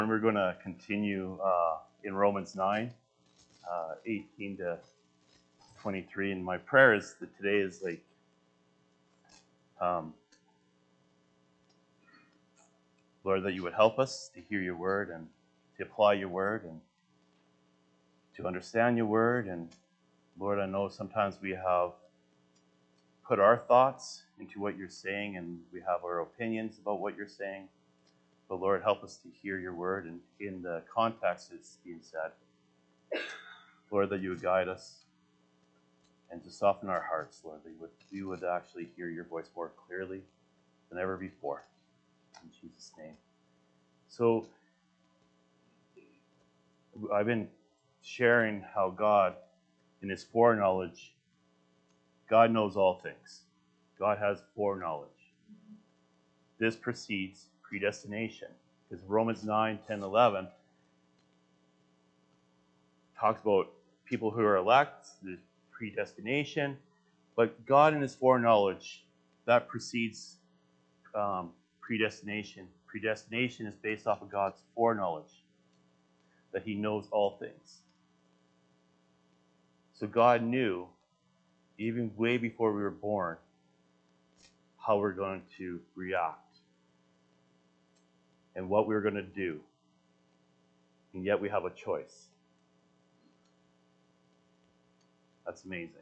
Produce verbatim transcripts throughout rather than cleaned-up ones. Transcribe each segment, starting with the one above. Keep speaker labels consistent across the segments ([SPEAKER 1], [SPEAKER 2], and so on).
[SPEAKER 1] And we're going to continue uh, in Romans nine, uh, eighteen to twenty-three. And my prayer is that today is like, um, Lord, that you would help us to hear your word and to apply your word and to understand your word. And Lord, I know sometimes we have put our thoughts into what you're saying and we have our opinions about what you're saying. But Lord, help us to hear your word and in the context it's being said. Lord, that you would guide us and to soften our hearts, Lord, that you would, we would actually hear your voice more clearly than ever before. In Jesus' name. So I've been sharing how God, in his foreknowledge, God knows all things. God has foreknowledge. This precedes predestination. Because Romans nine, ten, eleven talks about people who are elect, the predestination. But God in his foreknowledge, that precedes um, predestination. Predestination is based off of God's foreknowledge, that he knows all things. So God knew, even way before we were born, how we're going to react and what we're going to do. And yet we have a choice. That's amazing.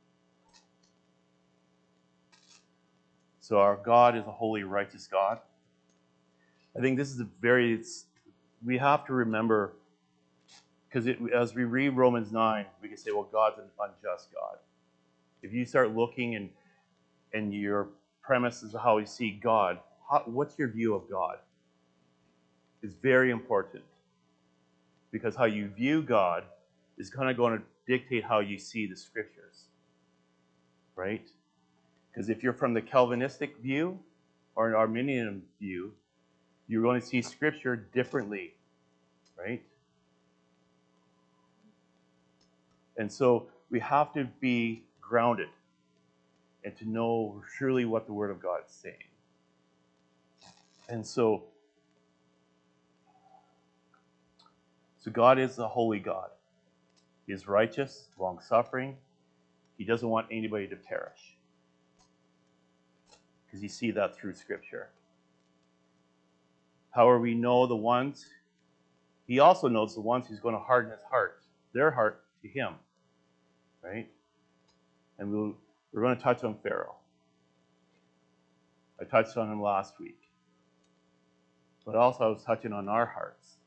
[SPEAKER 1] So our God is a holy, righteous God. I think this is a very, it's, we have to remember, because as we read Romans nine, we can say, well, God's an unjust God. If you start looking and and your premise is how you see God, how, what's your view of God? Is very important. Because how you view God is kind of going to dictate how you see the scriptures. Right? Because if you're from the Calvinistic view or an Arminian view, you're going to see scripture differently. Right? And so we have to be grounded and to know surely what the Word of God is saying. And so, so God is a holy God. He is righteous, long-suffering. He doesn't want anybody to perish. Because you see that through Scripture. However, we know the ones, he also knows the ones who's going to harden his heart, their heart to him. Right? And we'll, we're going to touch on Pharaoh. I touched on him last week. But also I was touching on our hearts.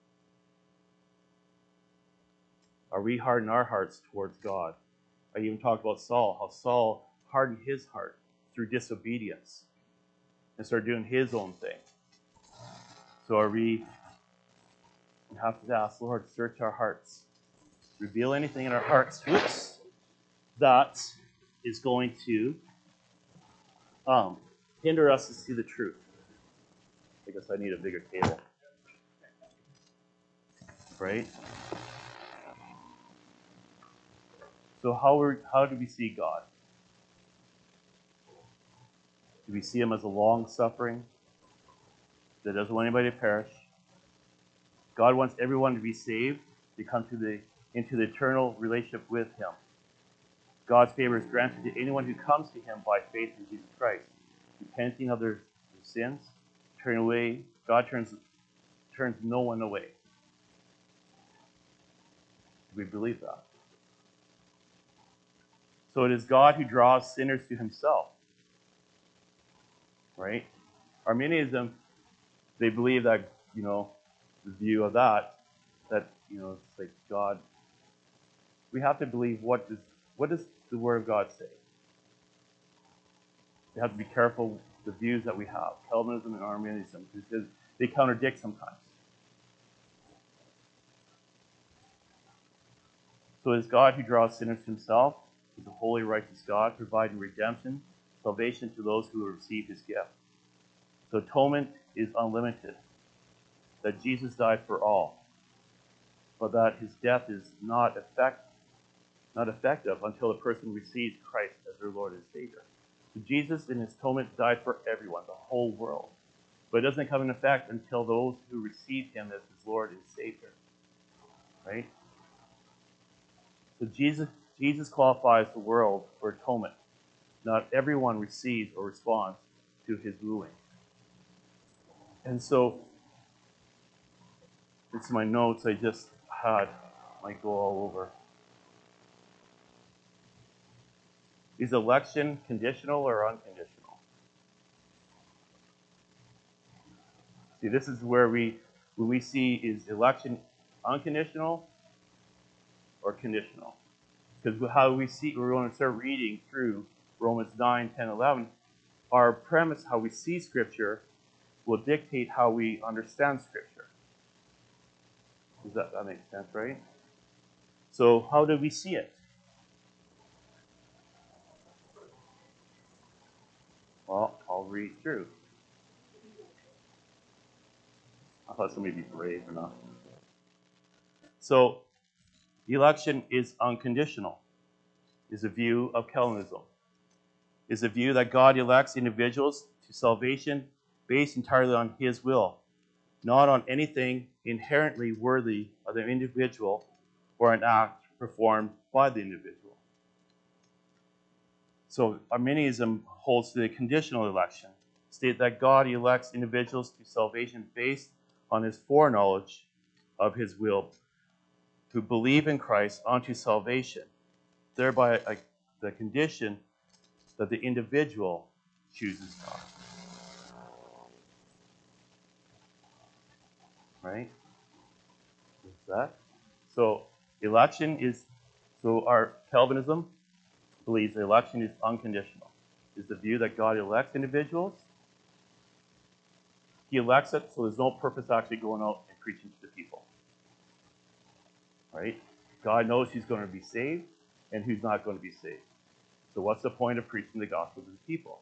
[SPEAKER 1] Are we hardening our hearts towards God? I even talked about Saul, how Saul hardened his heart through disobedience and started doing his own thing. So are we, we have to ask, Lord, search our hearts. Reveal anything in our hearts whoops, that is going to um, hinder us to see the truth. I guess I need a bigger table. Right? So how, are, how do we see God? Do we see him as a long-suffering that doesn't want anybody to perish? God wants everyone to be saved, to come to the into the eternal relationship with him. God's favor is granted to anyone who comes to him by faith in Jesus Christ, repenting of their, their sins, turning away. God turns turns no one away. Do we believe that? So it is God who draws sinners to himself. Right? Arminianism, they believe that, you know, the view of that, that, you know, it's like God, we have to believe what does what does the Word of God say? We have to be careful the views that we have, Calvinism and Arminianism, because they contradict sometimes. So it is God who draws sinners to himself. He's a holy, righteous God, providing redemption, salvation to those who receive his gift. So atonement is unlimited, that Jesus died for all, but that his death is not effect, not effective until the person receives Christ as their Lord and Savior. So Jesus in his atonement died for everyone, the whole world. But it doesn't come in effect until those who receive him as his Lord and Savior. Right? So Jesus, Jesus qualifies the world for atonement. Not everyone receives or responds to his wooing. And so, it's my notes I just had. Might go all over. Is election conditional or unconditional? See, this is where we, when we see, is election unconditional or conditional? Because how we see, we're going to start reading through Romans nine, ten, eleven. Our premise, how we see Scripture, will dictate how we understand Scripture. Does that, that make sense, right? So how do we see it? Well, I'll read through. I thought somebody would be brave enough. So, the election is unconditional, is a view of Calvinism, is a view that God elects individuals to salvation based entirely on his will, not on anything inherently worthy of the individual or an act performed by the individual. So Arminianism holds to the conditional election, state that God elects individuals to salvation based on his foreknowledge of his will, who believe in Christ unto salvation, thereby uh, the condition that the individual chooses God. Right? What's that? So election is, so our Calvinism believes the election is unconditional. Is the view that God elects individuals. He elects it, so there's no purpose actually going out and preaching to the people. Right? God knows who's going to be saved and who's not going to be saved. So what's the point of preaching the gospel to the people?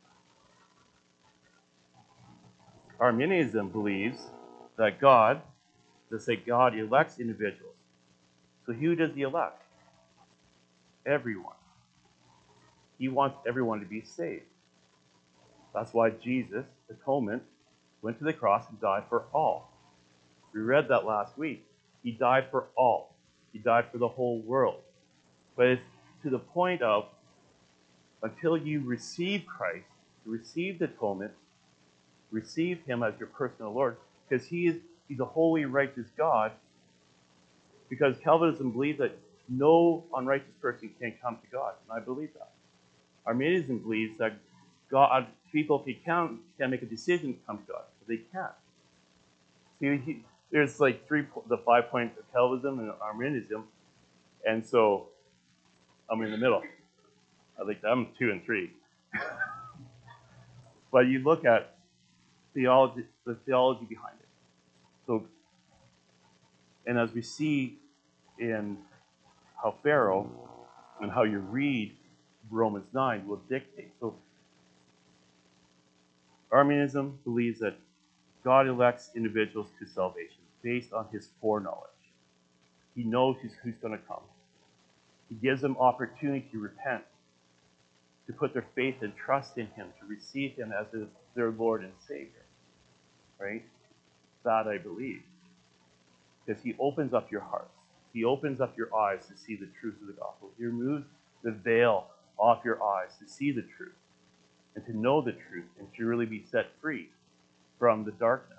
[SPEAKER 1] Arminianism believes that God, they say God elects individuals. So who does he elect? Everyone. He wants everyone to be saved. That's why Jesus, atonement, went to the cross and died for all. We read that last week. He died for all. He died for the whole world. But it's to the point of, until you receive Christ, receive the atonement, receive him as your personal Lord, because he is he's a holy, righteous God, because Calvinism believes that no unrighteous person can come to God, and I believe that. Arminianism believes that God, people, if they can, can make a decision to come to God, but they can't. See, he, there's like three, the five points of Calvinism and Arminianism, and so I'm in the middle. I think I'm two and three. But you look at theology, the theology behind it. So, and as we see in how Pharaoh and how you read Romans nine will dictate. So, Arminianism believes that God elects individuals to salvation based on his foreknowledge. He knows who's, who's going to come. He gives them opportunity to repent, to put their faith and trust in him, to receive him as his, their Lord and Savior. Right? That I believe. Because he opens up your hearts. He opens up your eyes to see the truth of the gospel. He removes the veil off your eyes to see the truth and to know the truth and to really be set free from the darkness.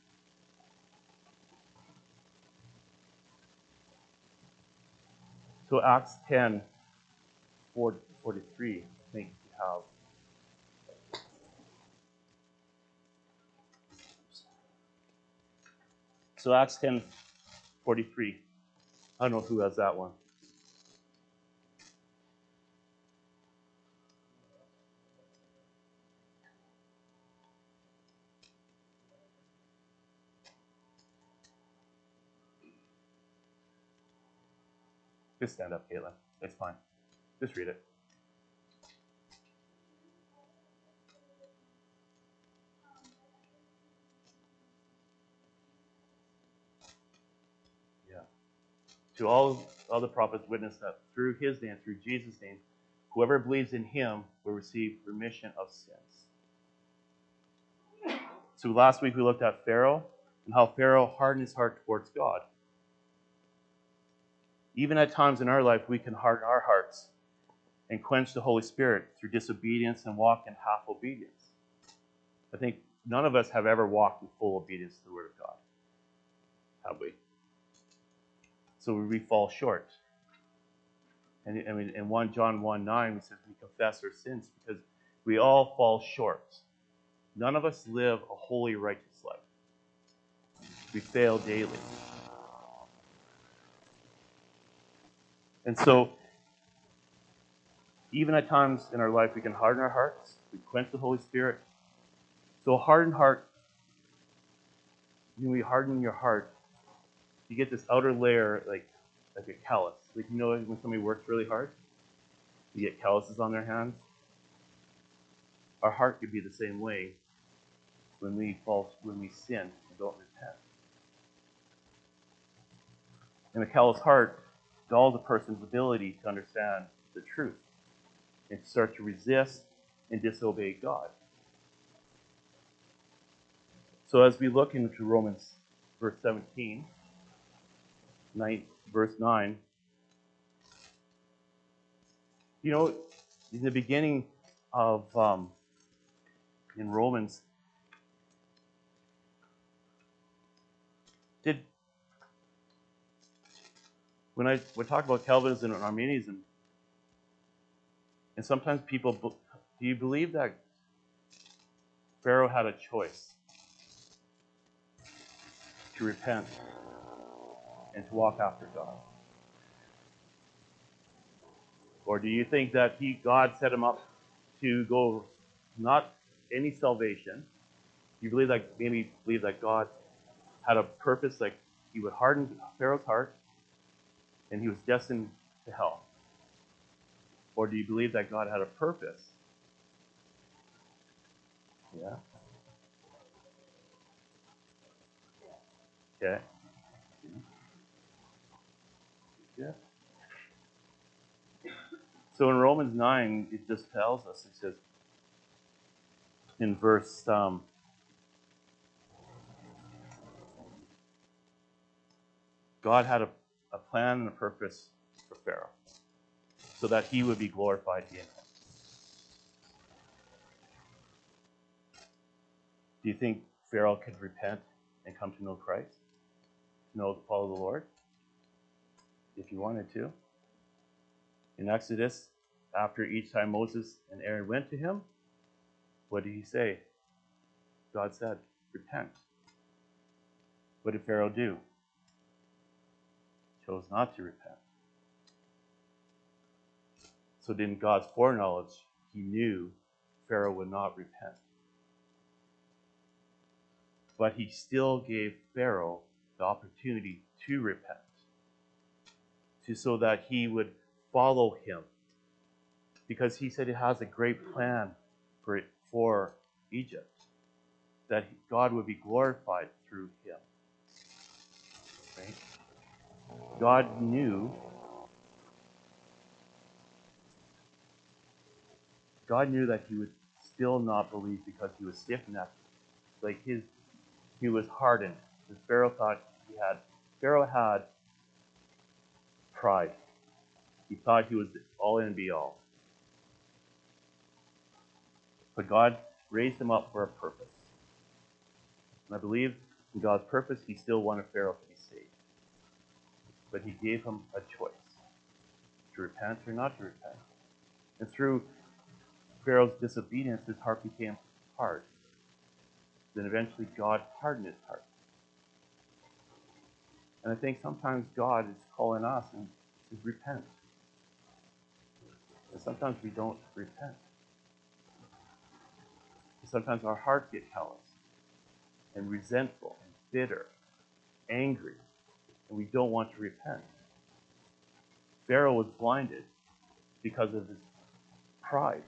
[SPEAKER 1] So Acts ten, forty-three, I think you have. So Acts ten, forty-three. I don't know who has that one. Just stand up, Caitlin. It's fine. Just read it. Yeah. To all, all the prophets witness that through his name, through Jesus' name, whoever believes in him will receive remission of sins. So last week we looked at Pharaoh and how Pharaoh hardened his heart towards God. Even at times in our life, we can harden our hearts and quench the Holy Spirit through disobedience and walk in half obedience. I think none of us have ever walked in full obedience to the Word of God, have we? So we fall short. And I mean, in First John one nine, we says we confess our sins because we all fall short. None of us live a holy, righteous life. We fail daily. And so, even at times in our life, we can harden our hearts. We quench the Holy Spirit. So a hardened heart, when we harden your heart, you get this outer layer like, like a callus. Like, you know when somebody works really hard? You get calluses on their hands. Our heart could be the same way when we fall, when we sin and don't repent. In a callous heart dulls a person's ability to understand the truth and start to resist and disobey God. So as we look into Romans verse seventeen, nine, verse nine, you know, in the beginning of, um, in Romans, did, when I we talk about Calvinism and Arminianism, and sometimes people, do you believe that Pharaoh had a choice to repent and to walk after God? Or do you think that he, God set him up to go, not any salvation? You believe that, maybe believe that God had a purpose, like he would harden Pharaoh's heart and he was destined to hell? Or do you believe that God had a purpose? Yeah. Okay. Yeah. So in Romans nine, it just tells us, it says in verse um, God had a, a plan and a purpose for Pharaoh so that he would be glorified in him. Do you think Pharaoh could repent and come to know Christ? To know, to follow the Lord? If he wanted to. In Exodus, after each time Moses and Aaron went to him, what did he say? God said, repent. What did Pharaoh do? He chose not to repent. So in God's foreknowledge, he knew Pharaoh would not repent. But he still gave Pharaoh the opportunity to repent, to so that he would follow him. Because he said he has a great plan for it, for Egypt, that God would be glorified through him. Right? God knew God knew that he would still not believe because he was stiff-necked. Like his he was hardened. Because Pharaoh thought he had Pharaoh had pride. He thought he was all in and be all. But God raised him up for a purpose. And I believe in God's purpose, he still wanted Pharaoh to be saved. But he gave him a choice, to repent or not to repent. And through Pharaoh's disobedience, his heart became hard. Then eventually God hardened his heart. And I think sometimes God is calling us and says, repent. And sometimes we don't repent. And sometimes our hearts get callous and resentful and bitter, angry, and we don't want to repent. Pharaoh was blinded because of his pride.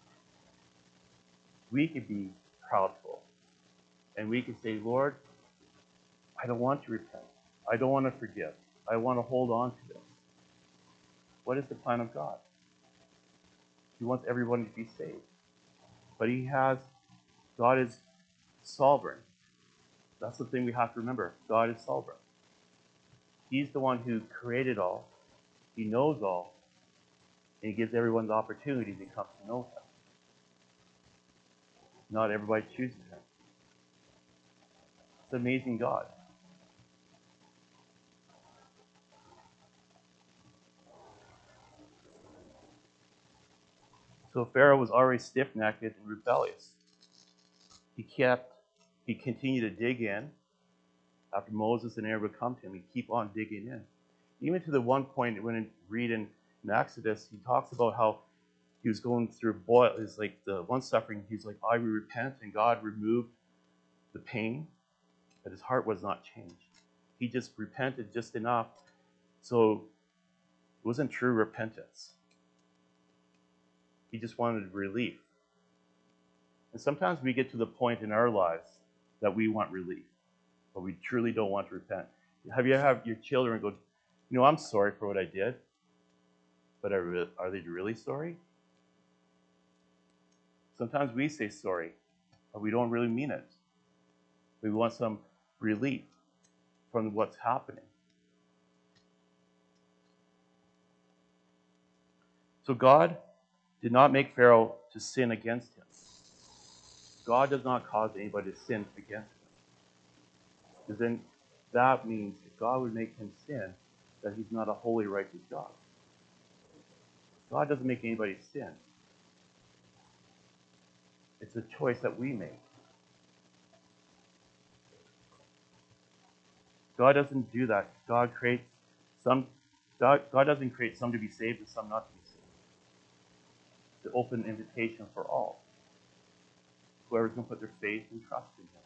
[SPEAKER 1] We could be proudful, and we could say, Lord, I don't want to repent. I don't want to forgive. I want to hold on to this. What is the plan of God? He wants everyone to be saved. But he has, God is sovereign. That's the thing we have to remember. God is sovereign. He's the one who created all. He knows all. And he gives everyone the opportunity to come to know him. Not everybody chooses him. It's an amazing God. So Pharaoh was already stiff-necked and rebellious. He kept, he continued to dig in. After Moses and Aaron would come to him, he'd keep on digging in. Even to the one point when we read in, in Exodus, he talks about how he was going through boil. It's like the one suffering, he's like, I will repent, and God removed the pain, but his heart was not changed. He just repented just enough, so it wasn't true repentance. He just wanted relief. And sometimes we get to the point in our lives that we want relief, but we truly don't want to repent. Have you had your children go, you know, I'm sorry for what I did, but are, re- are they really sorry? Sometimes we say sorry, but we don't really mean it. We want some relief from what's happening. So God did not make Pharaoh to sin against him. God does not cause anybody to sin against him. Because then that means if God would make him sin, that he's not a holy, righteous God. God doesn't make anybody sin. It's a choice that we make. God doesn't do that. God creates some. God, God doesn't create some to be saved and some not to be saved. It's an open invitation for all. Whoever's going to put their faith and trust in him.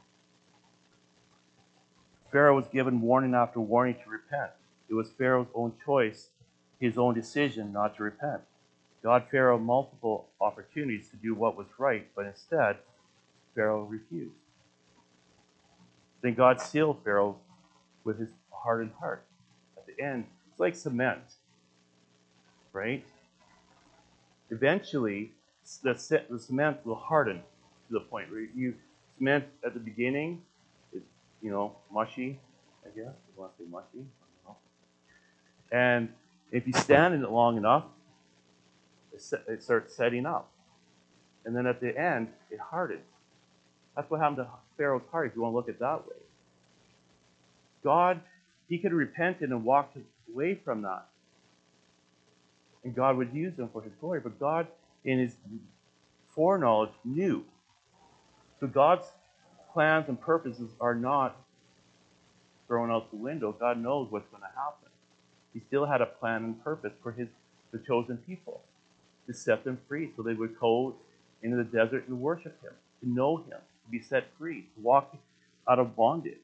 [SPEAKER 1] Pharaoh was given warning after warning to repent. It was Pharaoh's own choice, his own decision not to repent. God Pharaoh multiple opportunities to do what was right, but instead, Pharaoh refused. Then God sealed Pharaoh with his hardened heart. At the end, it's like cement, right? Eventually, the, the cement will harden to the point where you cement at the beginning, it's, you know, mushy, I guess. You want to say mushy? I don't know. And if you stand in it long enough, it starts setting up. And then at the end, it hardens. That's what happened to Pharaoh's heart, if you want to look at it that way. God, he could have repented and walked away from that. And God would use him for his glory. But God, in his foreknowledge, knew. So God's plans and purposes are not thrown out the window. God knows what's going to happen. He still had a plan and purpose for his the chosen people, to set them free so they would go into the desert and worship him, to know him, to be set free, to walk out of bondage.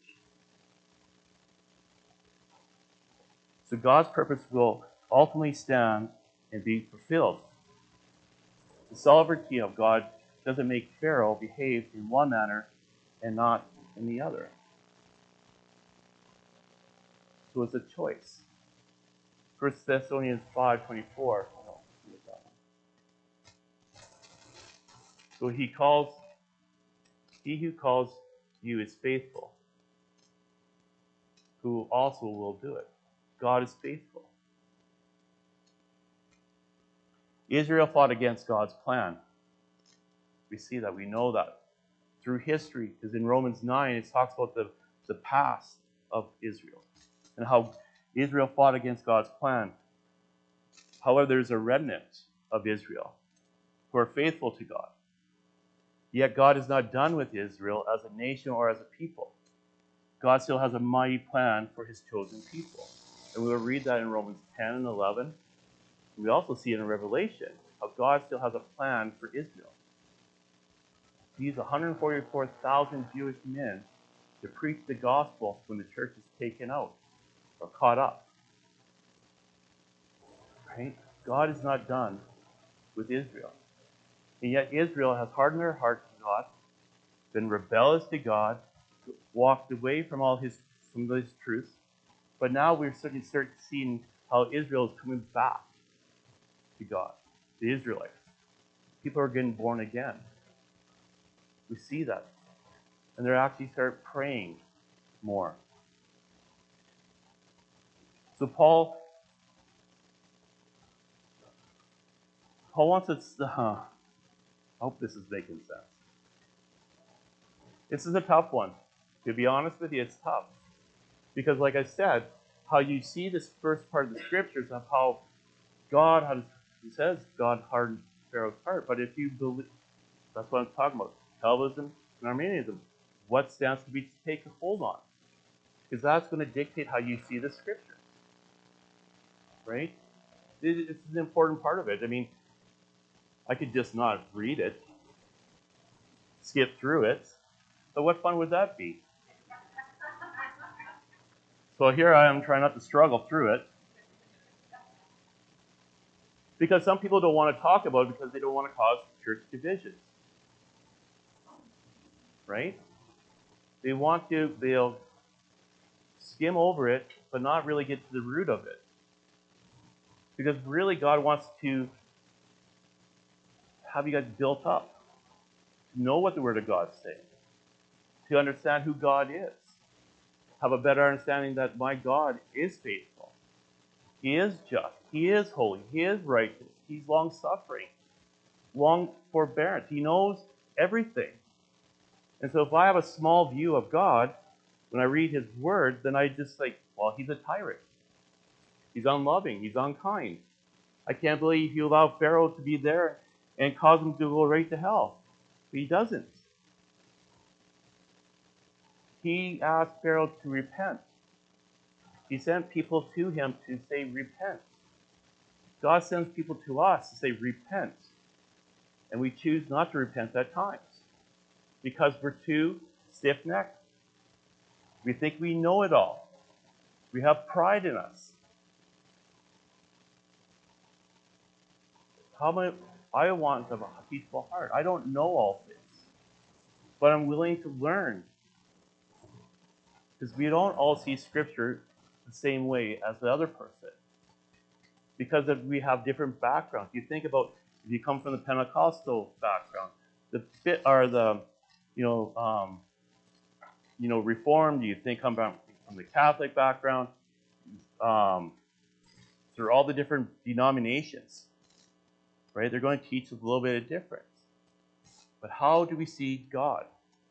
[SPEAKER 1] So God's purpose will ultimately stand and be fulfilled. The sovereignty of God doesn't make Pharaoh behave in one manner and not in the other. So it's a choice. First Thessalonians five twenty-four. So he calls, he who calls you is faithful, who also will do it. God is faithful. Israel fought against God's plan. We see that. We know that through history, because in Romans nine, it talks about the, the past of Israel and how Israel fought against God's plan. However, there's a remnant of Israel who are faithful to God. Yet God is not done with Israel as a nation or as a people. God still has a mighty plan for his chosen people. And we will read that in Romans ten and eleven. We also see it in Revelation how God still has a plan for Israel. He used one hundred forty-four thousand Jewish men to preach the gospel when the church is taken out or caught up. Right? God is not done with Israel. And yet Israel has hardened their heart to God, been rebellious to God, walked away from all his some of his truths. But now we're starting to start seeing how Israel is coming back to God, the Israelites. People are getting born again. We see that. And they actually start praying more. So Paul, Paul wants us to, uh, I hope this is making sense. This is a tough one. To be honest with you, it's tough. Because like I said, how you see this first part of the scriptures of how God, how he says, God hardened Pharaoh's heart. But if you believe, that's what I'm talking about. Calvinism and Arminianism. What stance do we take a hold on? Because that's going to dictate how you see the scripture. Right? It's an important part of it. I mean, I could just not read it, skip through it, but what fun would that be? So here I am trying not to struggle through it. Because some people don't want to talk about it because they don't want to cause church divisions. Right? They want to, they'll skim over it, but not really get to the root of it. Because really God wants to have you guys built up, to know what the Word of God is saying, to understand who God is, have a better understanding that my God is faithful. He is just. He is holy. He is righteous. He's long-suffering, long forbearance. He knows everything. And so if I have a small view of God, when I read His Word, then I just like, well, He's a tyrant. He's unloving. He's unkind. I can't believe He allowed Pharaoh to be there and cause him to go right to hell. But He doesn't. He asked Pharaoh to repent. He sent people to him to say, repent. God sends people to us to say, repent. And we choose not to repent at times because we're too stiff-necked. We think we know it all. We have pride in us. How many, I want a peaceful heart. I don't know all things, but I'm willing to learn. Because we don't all see Scripture the same way as the other person. Because of, we have different backgrounds. You think about if you come from the Pentecostal background, the fit or the, you know, um, you know, Reformed. You think come from, from the Catholic background. Um, through all the different denominations, right? They're going to teach us a little bit of difference. But how do we see God?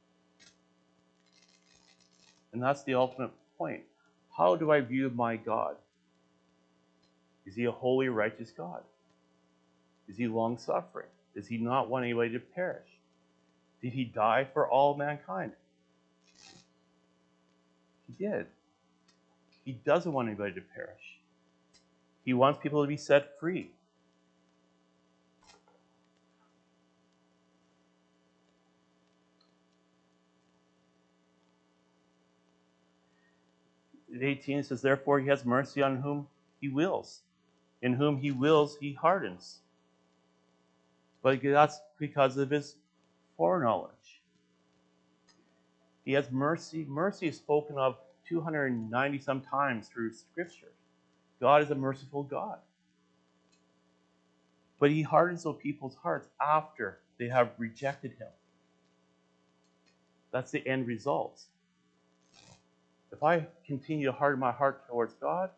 [SPEAKER 1] And that's the ultimate point. How do I view my God? Is He a holy, righteous God? Is He long-suffering? Does He not want anybody to perish? Did He die for all mankind? He did. He doesn't want anybody to perish. He wants people to be set free. eighteen says, therefore He has mercy on whom He wills. In whom He wills, He hardens. But that's because of His foreknowledge. He has mercy. Mercy is spoken of two hundred ninety some times through Scripture. God is a merciful God. But He hardens those people's hearts after they have rejected Him. That's the end result. If I continue to harden my heart towards God,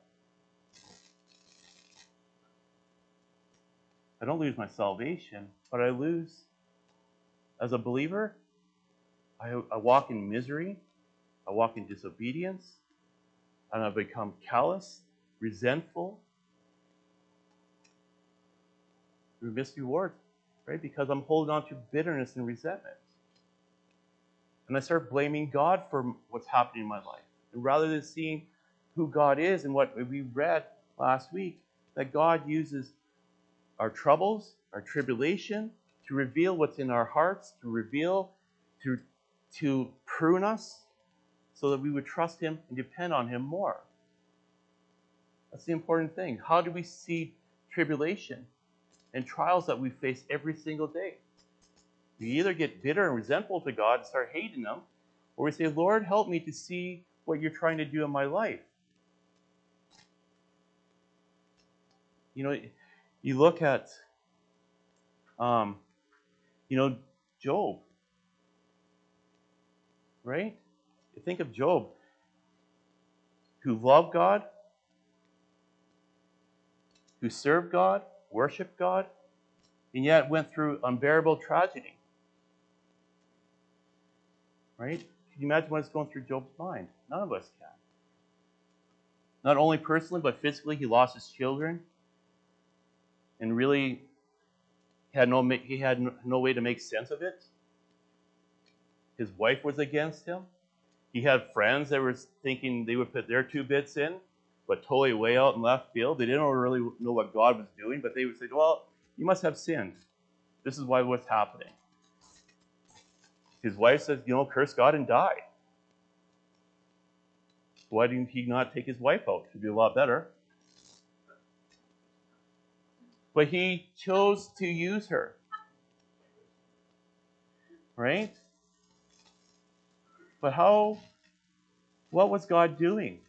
[SPEAKER 1] I don't lose my salvation, but I lose, as a believer, I, I walk in misery, I walk in disobedience, and I become callous, resentful. We miss rewards, right? Because I'm holding on to bitterness and resentment. And I start blaming God for what's happening in my life. And rather than seeing who God is and what we read last week, that God uses our troubles, our tribulation, to reveal what's in our hearts, to reveal, to, to prune us, so that we would trust Him and depend on Him more. That's the important thing. How do we see tribulation and trials that we face every single day? We either get bitter and resentful to God and start hating Him, or we say, Lord, help me to see what You're trying to do in my life. You know, you look at, um, you know, Job, right? You think of Job, who loved God, who served God, worshiped God, and yet went through unbearable tragedy. Right? Can you imagine what's going through Job's mind? None of us can. Not only personally, but physically, he lost his children, and really had no he had no way to make sense of it. His wife was against him. He had friends that were thinking they would put their two bits in, but totally way out in left field. They didn't really know what God was doing, but they would say, well, you must have sinned. This is why what's happening. His wife says, you know, curse God and die. Why didn't he not take his wife out? It would be a lot better. But he chose to use her. Right? But how, what was God doing?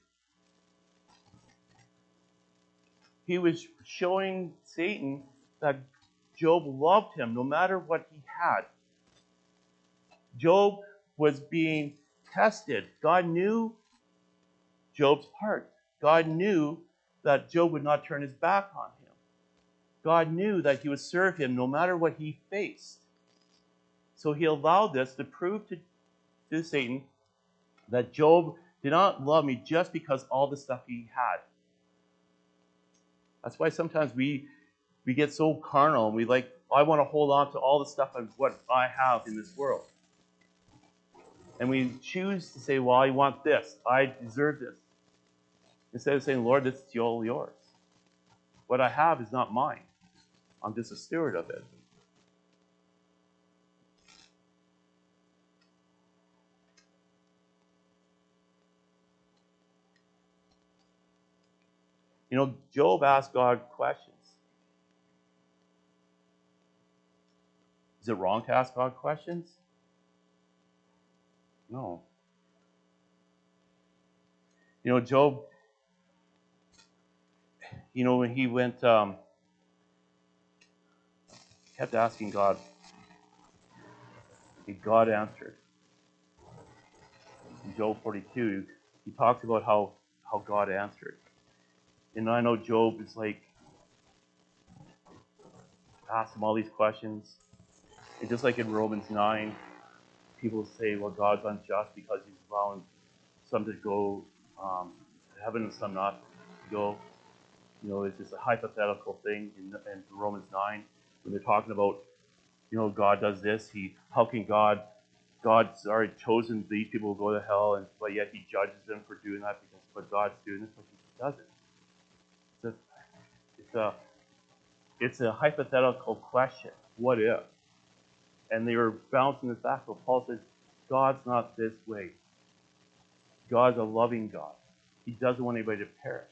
[SPEAKER 1] He was showing Satan that Job loved him no matter what he had. Job was being tested. God knew Job's heart. God knew that Job would not turn his back on him. God knew that he would serve him no matter what he faced. So he allowed this to prove to, to Satan that Job did not love me just because all the stuff he had. That's why sometimes we we get so carnal and we like, I want to hold on to all the stuff of what I have in this world. And we choose to say, well, I want this. I deserve this. Instead of saying, Lord, this is all yours. What I have is not mine. I'm just a steward of it. You know, Job asked God questions. Is it wrong to ask God questions? No. You know, Job, you know, when he went, um, kept asking God, and God answered. In Job forty-two, he talks about how, how God answered. And I know Job is like, asked him all these questions. And just like in Romans nine, people say, well, God's unjust because he's allowing some to go um, to heaven and some not to go. You know, it's just a hypothetical thing in, in Romans nine when they're talking about, you know, God does this. He, how can God, God's already chosen these people to go to hell, and but yet he judges them for doing that because but God's doing this, but he doesn't. It's a, it's a, it's a hypothetical question. What if? And they were bouncing this back. But Paul says, God's not this way. God's a loving God. He doesn't want anybody to perish.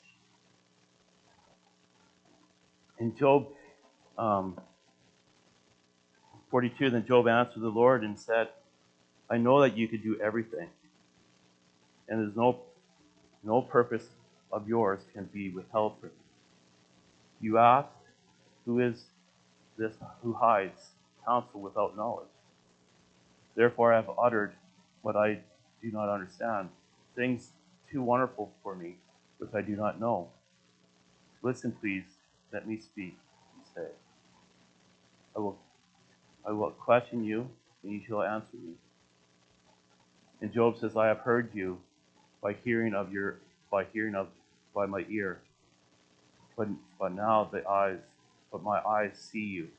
[SPEAKER 1] In Job um, forty-two, then Job answered the Lord and said, I know that you could do everything, and there's no no purpose of yours can be withheld from you. You asked, who is this who hides counsel without knowledge? Therefore I have uttered what I do not understand, things too wonderful for me, which I do not know. Listen, please, let me speak, he said. I will, I will question you, and you shall answer me. And Job says, I have heard you by hearing of your, by hearing of, by my ear. But, but now the eyes, but my eyes see you.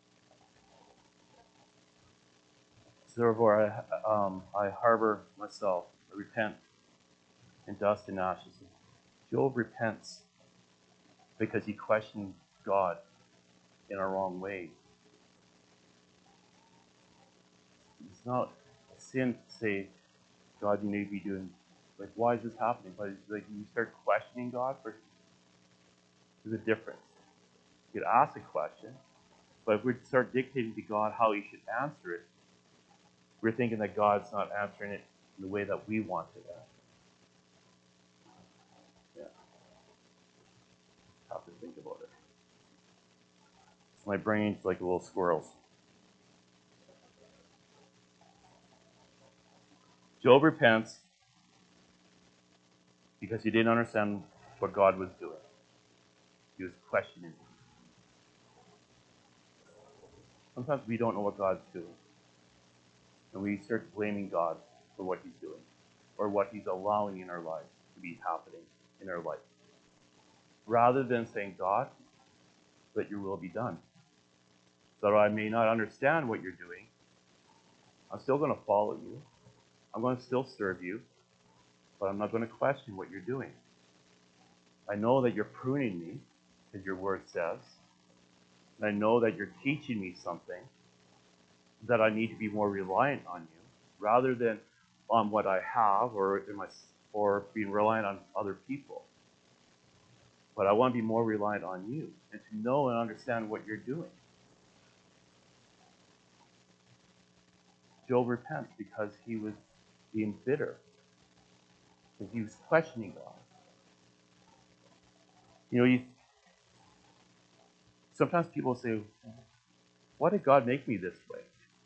[SPEAKER 1] Therefore I, um, I harbor myself, I repent in dust and ashes. Job repents because he questioned God in a wrong way. It's not a sin to say, God, you may be doing, like, why is this happening? But like, you start questioning God, for, there's a difference. You could ask a question, but if we start dictating to God how he should answer it, we're thinking that God's not answering it in the way that we want it answered. Yeah. Have to think about it. My brain's like a little squirrel's. Job repents because he didn't understand what God was doing. He was questioning. Sometimes we don't know what God's doing. And we start blaming God for what he's doing or what he's allowing in our lives to be happening in our life. Rather than saying, God, let your will be done. So I may not understand what you're doing, I'm still going to follow you. I'm going to still serve you, but I'm not going to question what you're doing. I know that you're pruning me, as your word says. And I know that you're teaching me something, that I need to be more reliant on you, rather than on what I have or in my, or being reliant on other people. But I want to be more reliant on you and to know and understand what you're doing. Job repents because he was being bitter, because he was questioning God. You know, you, sometimes people say, why did God make me this way?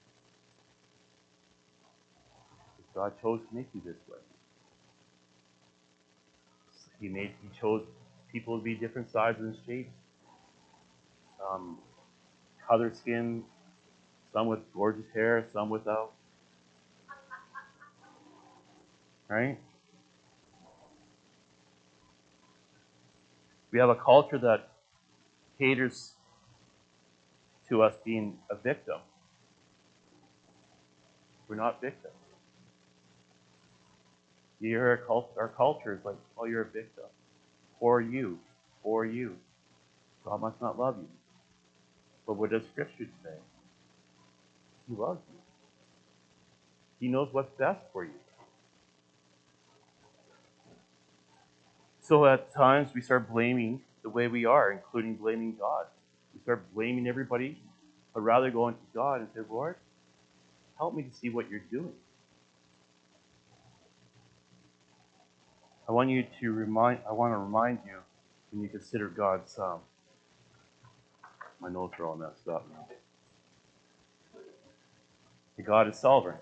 [SPEAKER 1] God chose to make you this way. He made, he chose people to be different sizes and shapes. Um, color skin, some with gorgeous hair, some without. Right? We have a culture that caters to us being a victim. We're not victims. You hear our, cult, our culture is like, oh, you're a victim. Or you. Or you. God must not love you. But what does Scripture say? He loves you. He knows what's best for you. So at times we start blaming the way we are, including blaming God. We start blaming everybody, but rather going to God and say, Lord, help me to see what you're doing. I want you to remind. I want to remind you when you consider God's. Um, my notes are all messed up now. That God is sovereign,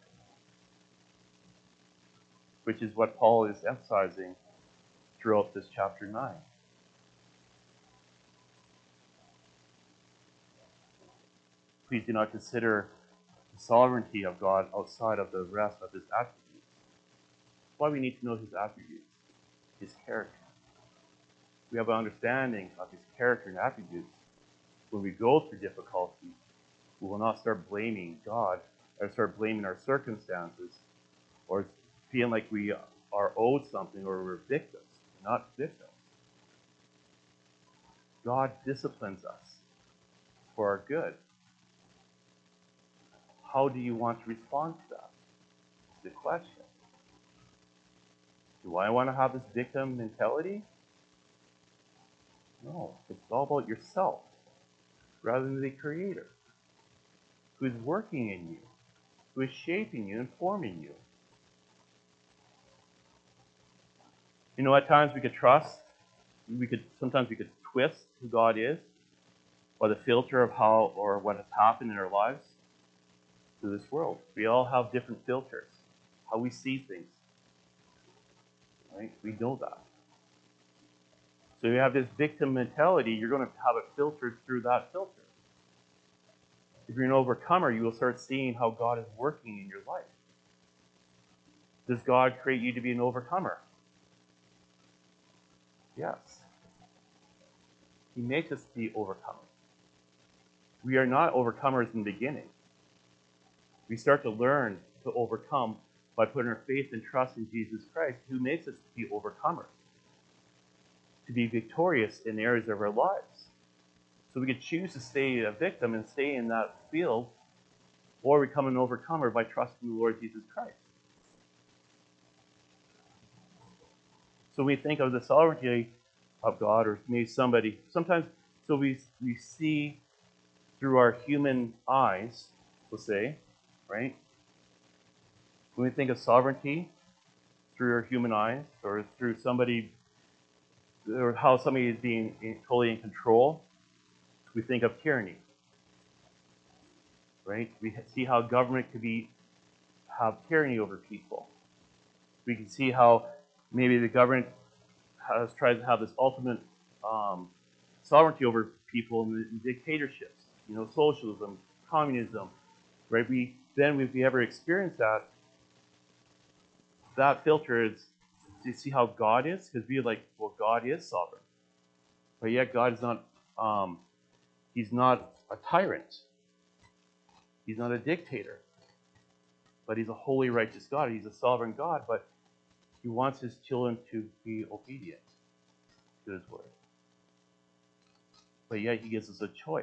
[SPEAKER 1] which is what Paul is emphasizing throughout this chapter nine. Please do not consider the sovereignty of God outside of the rest of his attributes. That's why we need to know his attributes, his character. We have an understanding of his character and attributes. When we go through difficulty, we will not start blaming God or start blaming our circumstances or feeling like we are owed something or we're victims. We're not victims. God disciplines us for our good. How do you want to respond to that? It's the question. Do I want to have this victim mentality? No, it's all about yourself rather than the Creator who is working in you, who is shaping you and forming you. You know, at times we could trust, we could sometimes we could twist who God is by the filter of how or what has happened in our lives to this world. We all have different filters, how we see things. Right? We know that. So you have this victim mentality, you're going to have it filtered through that filter. If you're an overcomer, you will start seeing how God is working in your life. Does God create you to be an overcomer? Yes. He makes us be overcomers. We are not overcomers in the beginning. We start to learn to overcome by putting our faith and trust in Jesus Christ, who makes us to be overcomers, to be victorious in areas of our lives. So we could choose to stay a victim and stay in that field, or become an overcomer by trusting the Lord Jesus Christ. So we think of the sovereignty of God, or maybe somebody, sometimes, so we, we see through our human eyes, we'll say, right? When we think of sovereignty through our human eyes, or through somebody, or how somebody is being in, totally in control, we think of tyranny, right? We see how government could be, have tyranny over people. We can see how maybe the government has tried to have this ultimate um, sovereignty over people in, the, in dictatorships, you know, socialism, communism, right? We then, if we ever experience that, that filter is to see how God is, because we're like, well, God is sovereign, but yet God is not. Um, he's not a tyrant. He's not a dictator, but he's a holy, righteous God. He's a sovereign God, but he wants his children to be obedient to his word. But yet he gives us a choice.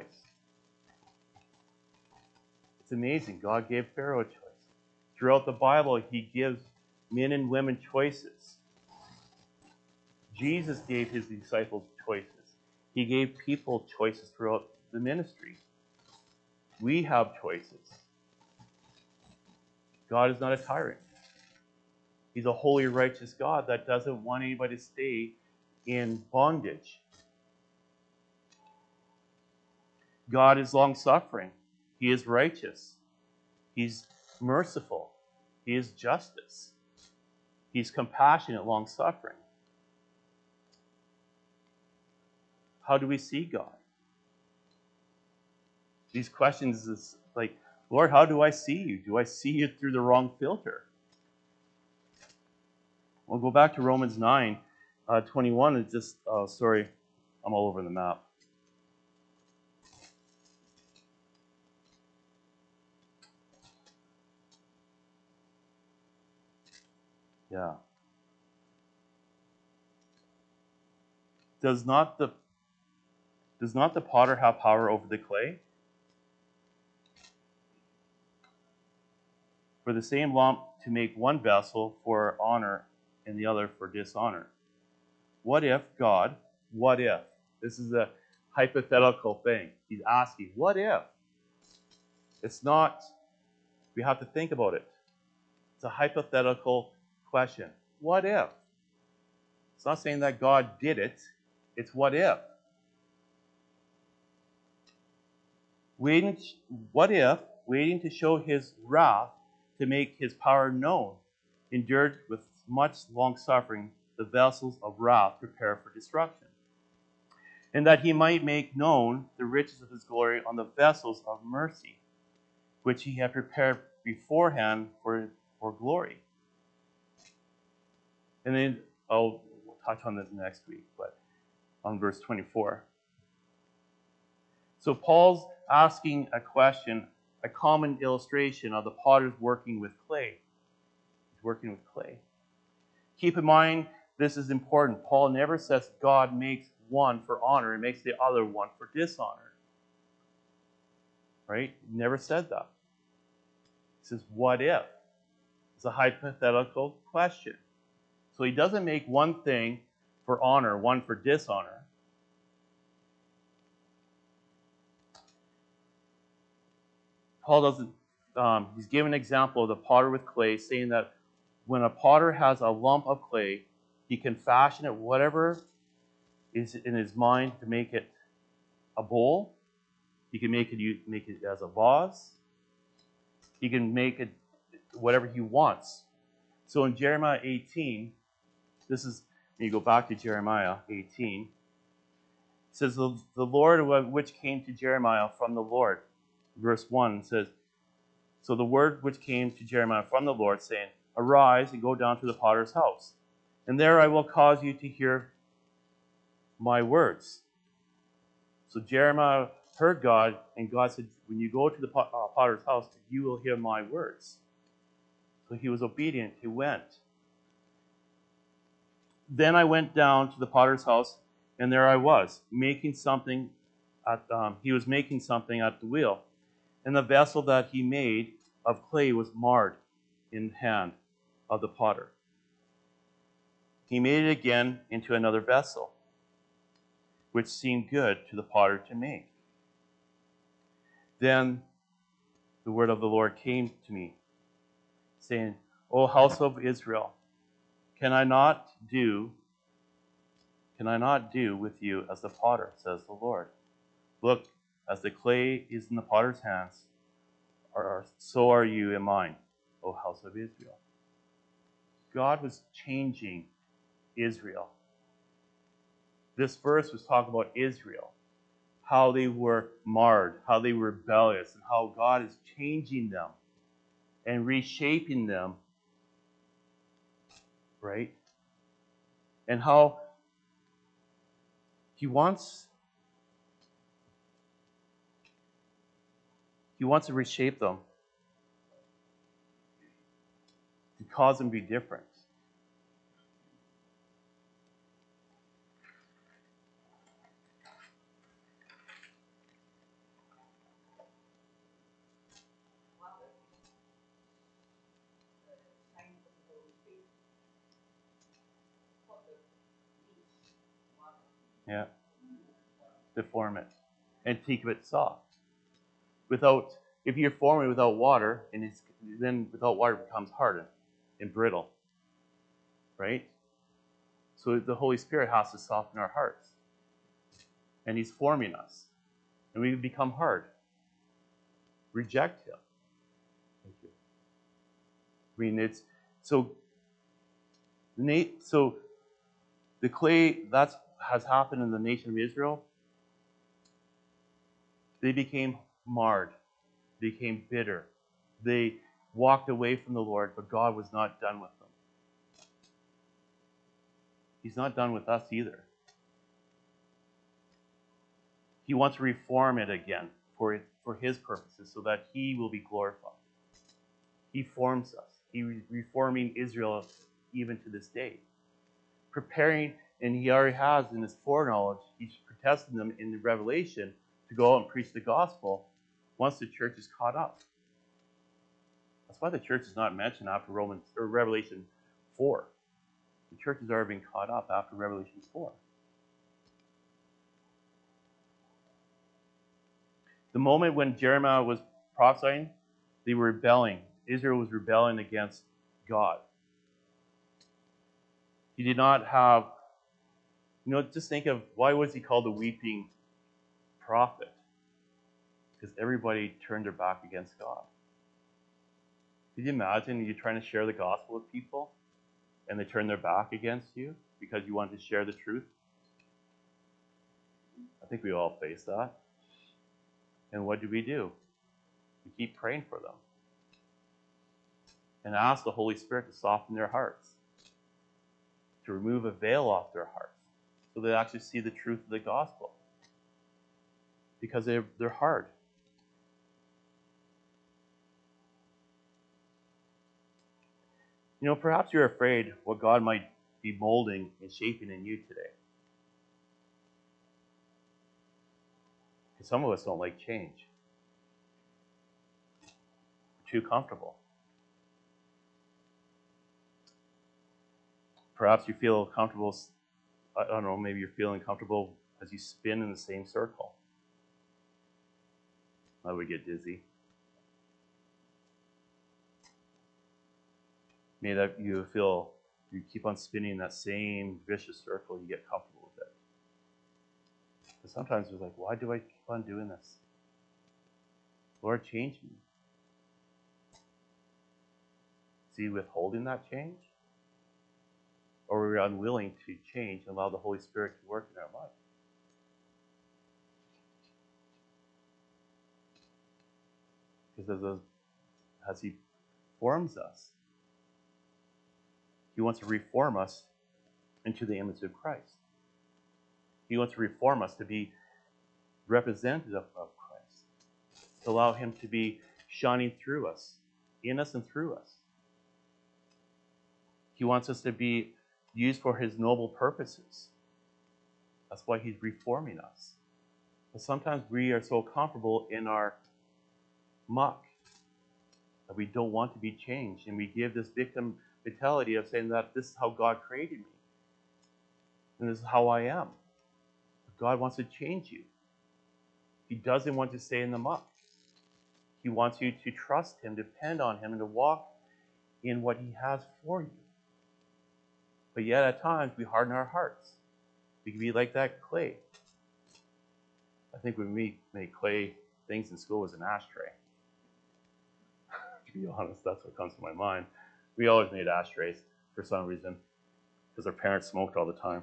[SPEAKER 1] It's amazing. God gave Pharaoh a choice. Throughout the Bible, he gives men and women choices. Jesus gave his disciples choices. He gave people choices throughout the ministry. We have choices. God is not a tyrant. He's a holy, righteous God that doesn't want anybody to stay in bondage. God is long-suffering. He is righteous. He's merciful. He is justice. He's compassionate, long-suffering. How do we see God? These questions is like, Lord, how do I see you? Do I see you through the wrong filter? We'll go back to Romans nine, uh, twenty-one. It's just, oh, sorry, I'm all over the map. Yeah. Does not the does not the potter have power over the clay? For the same lump to make one vessel for honor and the other for dishonor. What if God, what if? This is a hypothetical thing. He's asking, what if? It's not, we have to think about it. It's a hypothetical question. What if? It's not saying that God did it. It's what if. Waiting, what if, waiting to show his wrath, to make his power known, endured with much long suffering the vessels of wrath prepared for destruction, and that he might make known the riches of his glory on the vessels of mercy, which he had prepared beforehand for, for glory. And then I'll touch on this next week, but on verse twenty-four. So Paul's asking a question, a common illustration of the potter's working with clay. He's working with clay. Keep in mind, this is important. Paul never says God makes one for honor and makes the other one for dishonor. Right? He never said that. He says, what if? It's a hypothetical question. So he doesn't make one thing for honor, one for dishonor. Paul doesn't, um, he's given an example of the potter with clay, saying that when a potter has a lump of clay, he can fashion it whatever is in his mind to make it a bowl. He can make it, make it as a vase. He can make it whatever he wants. So in Jeremiah eighteen, this is, you go back to Jeremiah eighteen, it says, the, the Lord which came to Jeremiah from the Lord, verse one says, so the word which came to Jeremiah from the Lord, saying, arise and go down to the potter's house, and there I will cause you to hear my words. So Jeremiah heard God, and God said, when you go to the potter's house, you will hear my words. So he was obedient. He went. Then I went down to the potter's house, and there I was, making something. At, um, he was making something at the wheel. And the vessel that he made of clay was marred in the hand of the potter. He made it again into another vessel, which seemed good to the potter to make. Then the word of the Lord came to me, saying, O house of Israel, can I not do, can I not do with you as the potter, says the Lord? Look, as the clay is in the potter's hands, or so are you in mine, O house of Israel. God was changing Israel. This verse was talking about Israel, how they were marred, how they were rebellious, and how God is changing them and reshaping them, right? And how he wants he wants to reshape them to cause them to be different. Yeah. To form it and to keep it soft. Without, if you're forming it without water, and it's, then without water it becomes hardened and brittle, right? So the Holy Spirit has to soften our hearts, and He's forming us, and we become hard. Reject Him. Thank you. I mean, it's so. So the clay that's has happened in the nation of Israel. They became marred, became bitter. They walked away from the Lord, but God was not done with them. He's not done with us either. He wants to reform it again for, it, for His purposes so that He will be glorified. He forms us. He's reforming Israel even to this day. Preparing, and He already has in His foreknowledge, He's protesting them in the Revelation to go out and preach the gospel once the church is caught up. That's why the church is not mentioned after Romans or Revelation four. The church has already been caught up after Revelation four. The moment when Jeremiah was prophesying, they were rebelling. Israel was rebelling against God. He did not have, you know, just think of why was he called the weeping prophet? Because everybody turned their back against God. Could you imagine you trying to share the gospel with people and they turn their back against you because you want to share the truth? I think we all face that. And what do we do? We keep praying for them and ask the Holy Spirit to soften their hearts, to remove a veil off their hearts so they actually see the truth of the gospel. Because they're, they're hard. You know, perhaps you're afraid what God might be molding and shaping in you today. Because some of us don't like change. We're too comfortable. Perhaps you feel comfortable, I don't know, maybe you're feeling comfortable as you spin in the same circle. I would get dizzy. Maybe that you feel you keep on spinning in that same vicious circle, you get comfortable with it. But sometimes it's like, why do I keep on doing this? Lord, change me. Is He withholding that change? Or are we unwilling to change and allow the Holy Spirit to work in our life? Because as, as He forms us, He wants to reform us into the image of Christ. He wants to reform us to be representative of Christ, to allow Him to be shining through us, in us and through us. He wants us to be used for His noble purposes. That's why He's reforming us. But sometimes we are so comfortable in our muck that we don't want to be changed, and we give this victim mentality of saying that this is how God created me, and this is how I am. But God wants to change you. He doesn't want to stay in the muck. He wants you to trust Him, depend on Him, and to walk in what He has for you. But yet at times we harden our hearts. We can be like that clay. I think when we make clay things in school as an ashtray. be honest. That's what comes to my mind. We always made ashtrays for some reason because our parents smoked all the time.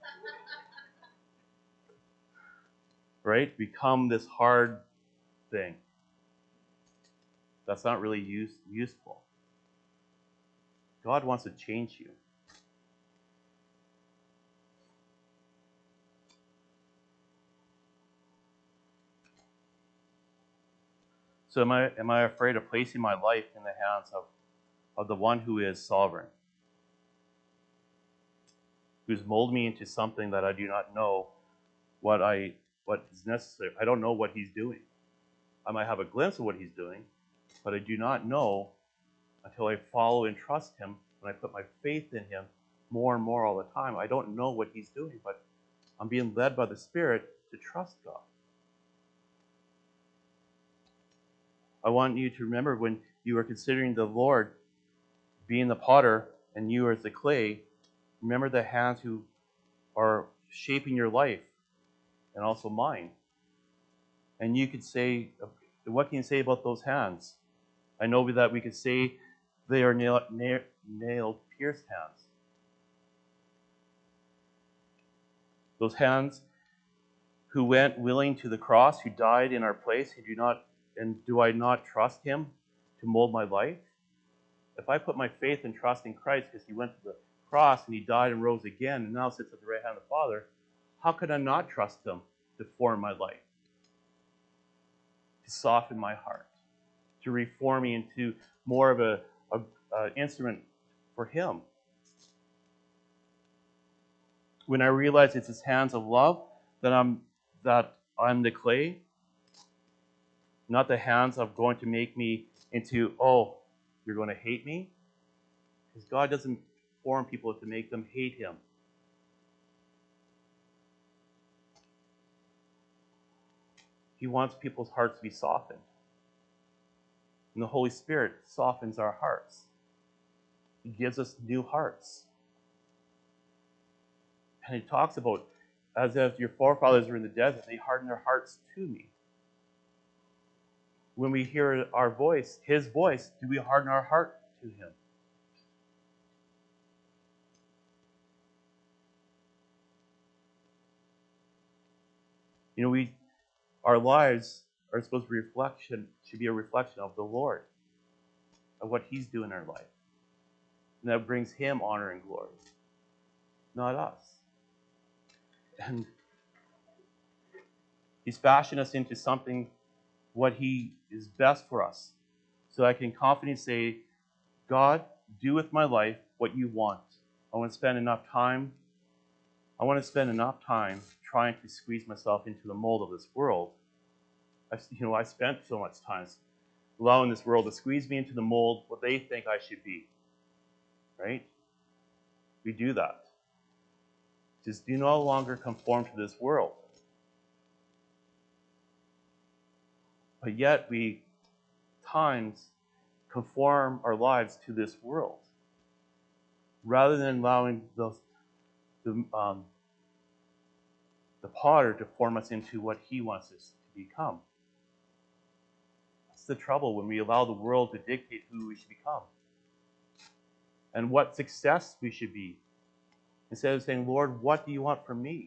[SPEAKER 1] Right? Become this hard thing that's not really use, useful. God wants to change you. So am I am I afraid of placing my life in the hands of, of the one who is sovereign, who's molded me into something that I do not know what I what is necessary. I don't know what he's doing. I might have a glimpse of what he's doing, but I do not know until I follow and trust him, when I put my faith in him more and more all the time. I don't know what he's doing, but I'm being led by the Spirit to trust God. I want you to remember when you are considering the Lord being the potter and you as the clay, remember the hands who are shaping your life and also mine. And you could say, what can you say about those hands? I know that we could say they are nail, nail, nailed, pierced hands. Those hands who went willing to the cross, who died in our place, who do not, and do I not trust him to mold my life? If I put my faith and trust in Christ because he went to the cross and he died and rose again and now sits at the right hand of the Father, how could I not trust him to form my life, to soften my heart, to reform me into more of a, a, a instrument for him? When I realize it's his hands of love, that I'm that I'm the clay, not the hands of going to make me into, oh, you're going to hate me? Because God doesn't form people to make them hate him. He wants people's hearts to be softened. And the Holy Spirit softens our hearts. He gives us new hearts. And he talks about, as if your forefathers were in the desert, they hardened their hearts to me. When we hear our voice, his voice, do we harden our heart to him? You know, we, our lives are supposed to be reflection, should be a reflection of the Lord, of what he's doing in our life. And that brings him honor and glory, not us. And he's fashioned us into something, what he is best for us. So I can confidently say, God, do with my life what you want. I want to spend enough time, I want to spend enough time trying to squeeze myself into the mold of this world. I, you know, I spent so much time allowing this world to squeeze me into the mold what they think I should be. Right? We do that. Just do no longer conform to this world. But yet we, times, conform our lives to this world rather than allowing the, the, um, the potter to form us into what he wants us to become. That's the trouble when we allow the world to dictate who we should become and what success we should be, instead of saying, Lord, what do you want from me?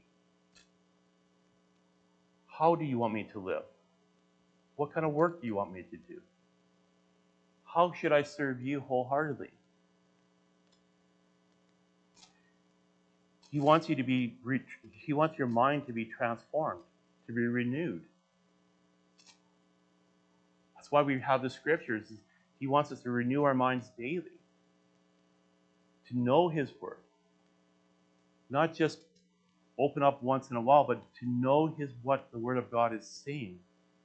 [SPEAKER 1] How do you want me to live? What kind of work do you want me to do? How should I serve you wholeheartedly? He wants you to be, he wants your mind to be transformed, to be renewed. That's why we have the scriptures. He wants us to renew our minds daily, to know his word. Not just open up once in a while, but to know his what the word of God is saying.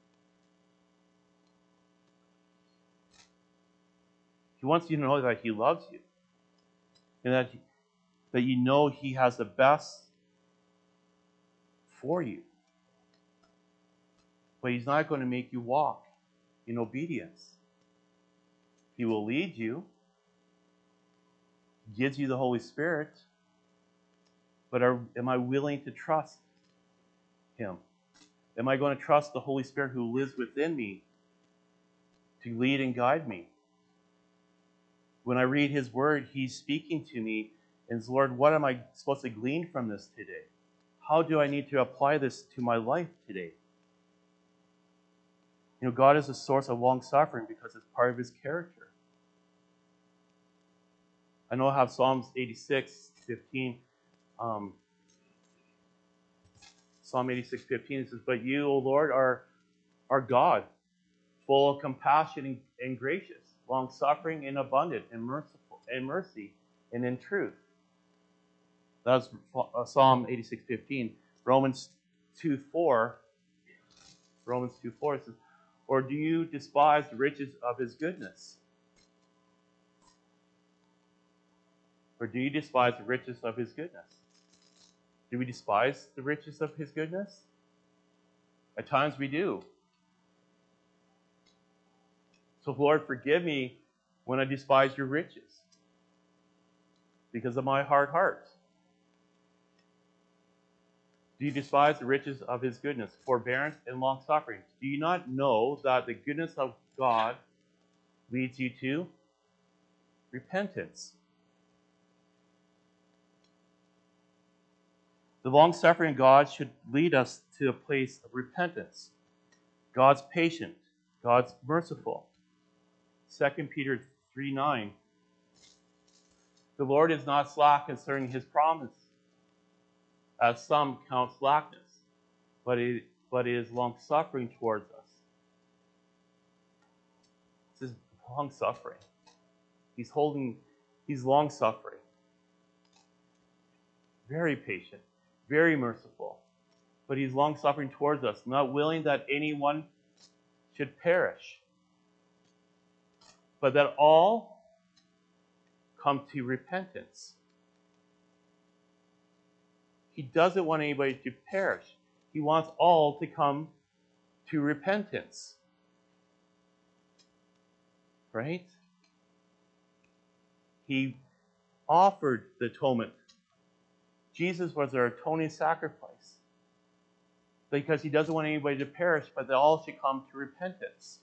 [SPEAKER 1] He wants you to know that he loves you, and that, that you know he has the best for you. But he's not going to make you walk in obedience. He will lead you, gives you the Holy Spirit, but are, am I willing to trust him? Am I going to trust the Holy Spirit who lives within me to lead and guide me? When I read his word, he's speaking to me. And Lord, what am I supposed to glean from this today? How do I need to apply this to my life today? You know, God is a source of long suffering because it's part of his character. I know I have Psalms eighty-six fifteen. Um, Psalm eighty-six fifteen, it says, "But you, O Lord, are, are God, full of compassion and, and gracious, long-suffering and abundant, and merciful, and mercy, and in truth." That's Psalm eighty-six fifteen. Romans two four. Romans two four says, "Or do you despise the riches of his goodness? Or do you despise the riches of his goodness?" Do we despise the riches of his goodness? At times we do. So, Lord, forgive me when I despise your riches because of my hard heart. Do you despise the riches of his goodness, forbearance, and long-suffering? Do you not know that the goodness of God leads you to repentance? The long-suffering of God should lead us to a place of repentance. God's patient. God's merciful. Second Peter three nine. "The Lord is not slack concerning his promise, as some count slackness, but it, but it is long-suffering towards us." This is long-suffering. He's holding, he's long-suffering. Very patient, very merciful. But he's long-suffering towards us, not willing that anyone should perish, but that all come to repentance. He doesn't want anybody to perish. He wants all to come to repentance. Right? He offered the atonement. Jesus was our atoning sacrifice. Because he doesn't want anybody to perish, but that all should come to repentance.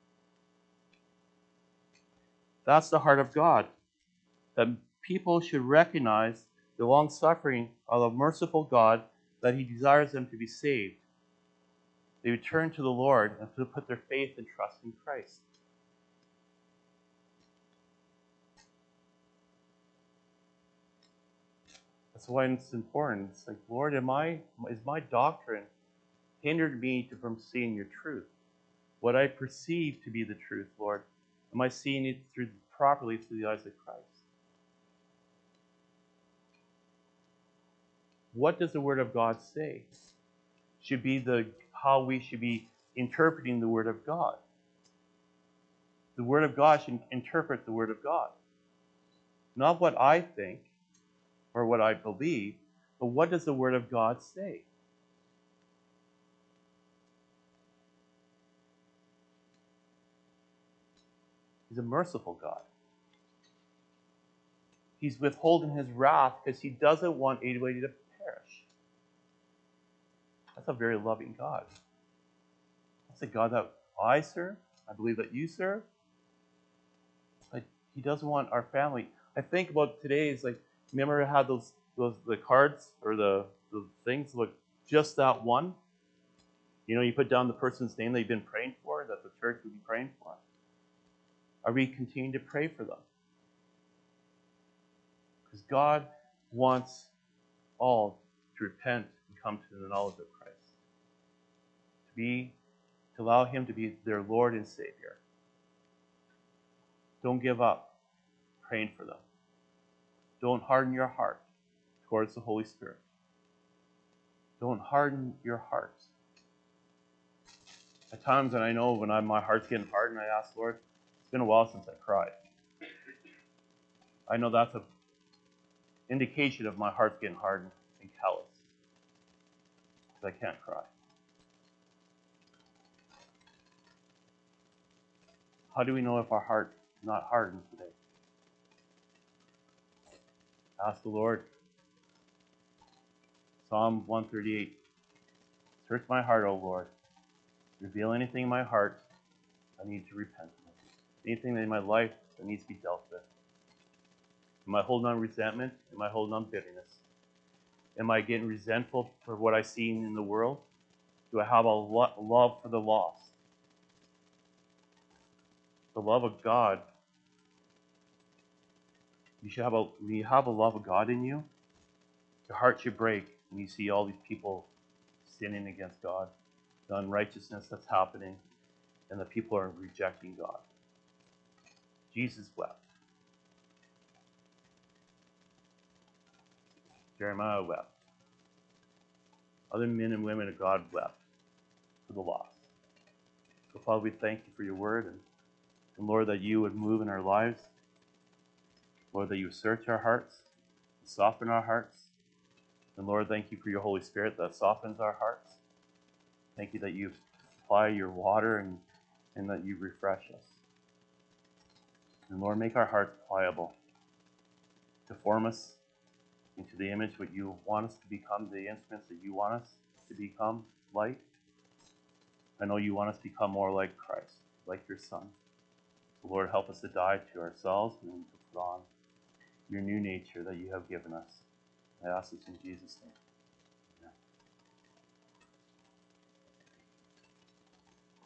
[SPEAKER 1] That's the heart of God. That people should recognize the long-suffering of a merciful God, that he desires them to be saved. They would turn to the Lord and to put their faith and trust in Christ. That's why it's important. It's like, Lord, am I, is my doctrine hindered me to, from seeing your truth? What I perceive to be the truth, Lord, am I seeing it through properly through the eyes of Christ? What does the Word of God say? Should be the how we should be interpreting the Word of God. The Word of God should interpret the Word of God. Not what I think or what I believe, but what does the Word of God say? He's a merciful God. He's withholding his wrath because he doesn't want anybody to perish. That's a very loving God. That's a God that I serve. I believe that you serve. Like, he doesn't want our family. I think about today is like, remember how those those the cards or the, the things look just that one? You know, you put down the person's name that you've been praying for, that the church would be praying for. Are we continuing to pray for them? Because God wants all to repent and come to the knowledge of Christ. To be, to allow him to be their Lord and Savior. Don't give up praying for them. Don't harden your heart towards the Holy Spirit. Don't harden your heart. At times, and I know when I'm, my heart's getting hardened, I ask, Lord, it's been a while since I cried. I know that's an indication of my heart's getting hardened and callous. Because I can't cry. How do we know if our heart is not hardened today? Ask the Lord. Psalm one thirty-eight. Search my heart, O Lord. Reveal anything in my heart I need to repent of. Anything in my life that needs to be dealt with. Am I holding on resentment? Am I holding on bitterness? Am I getting resentful for what I see in the world? Do I have a lo- love for the lost? The love of God. You should have a when you have a love of God in you, your heart should break when you see all these people sinning against God, the unrighteousness that's happening, and the people are rejecting God. Jesus wept. Jeremiah wept. Other men and women of God wept for the lost. So, Father, we thank you for your word, and, and Lord, that you would move in our lives. Lord, that you would search our hearts, soften our hearts. And Lord, thank you for your Holy Spirit that softens our hearts. Thank you that you apply your water and, and that you refresh us. And Lord, make our hearts pliable to form us into the image what you want us to become, the instruments that you want us to become like. I know you want us to become more like Christ, like your Son. So Lord, help us to die to ourselves and to put on your new nature that you have given us. I ask this in Jesus' name.